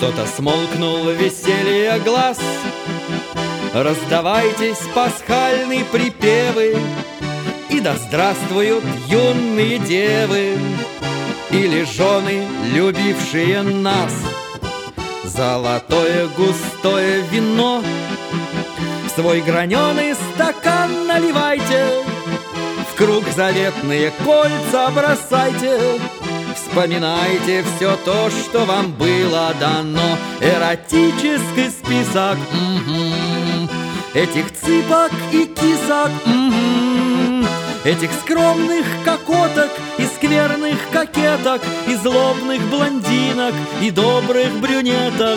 Что-то смолкнул веселье глаз. Раздавайтесь пасхальные припевы, и да здравствуют юные девы или жены, любившие нас. Золотое густое вино в свой граненый стакан наливайте, в круг заветные кольца бросайте. Вспоминайте все то, что вам было дано. Эротический список этих цыпок и кисок, этих скромных кокоток и скверных кокеток, и злобных блондинок, и добрых брюнеток.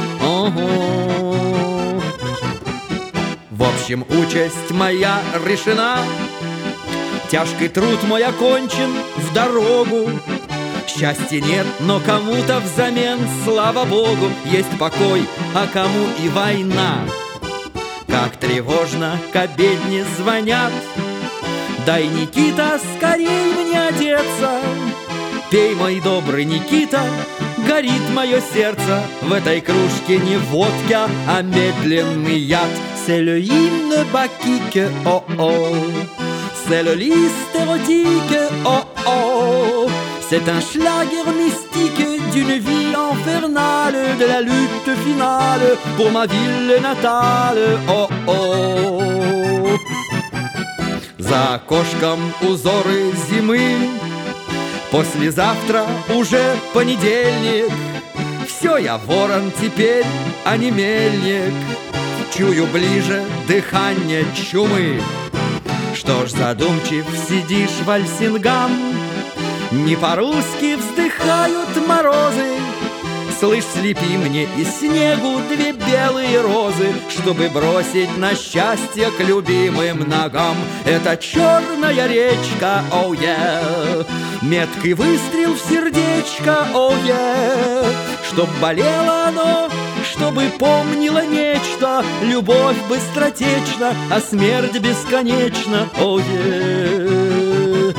В общем, участь моя решена, тяжкий труд мой окончен в дорогу. Счастья нет, но кому-то взамен, слава Богу, есть покой, а кому и война. Как тревожно к обедне звонят. Дай, Никита, скорей мне одеться. Пей, мой добрый Никита, горит мое сердце. В этой кружке не водка, а медленный яд. C'est le hymne bacchique, oh oh. C'est le liste érotique, oh oh. C'est un schlager mystique d'une vie infernale, de la lutte finale pour ma ville natale, oh oh. За окошком узоры зимы, послезавтра уже понедельник. Все, я ворон теперь, а не мельник. Чую ближе дыхание чумы. Что ж задумчив сидишь, Вальсингам? Не по-русски вздыхают морозы. Слышь, слепи мне из снегу две белые розы, чтобы бросить на счастье к любимым ногам. Это черная речка, оу, yeah. Меткий выстрел в сердечко, оу, yeah. Чтоб болело оно, чтобы помнило нечто. Любовь быстротечна, а смерть бесконечна, оу, yeah.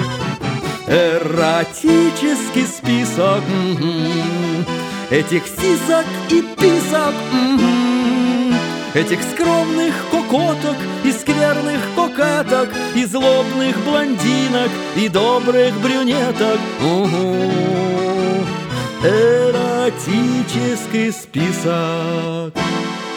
Эротический список этих сисок и писок, этих скромных кокоток и скверных кокеток, и злобных блондинок, и добрых брюнеток. Эротический список.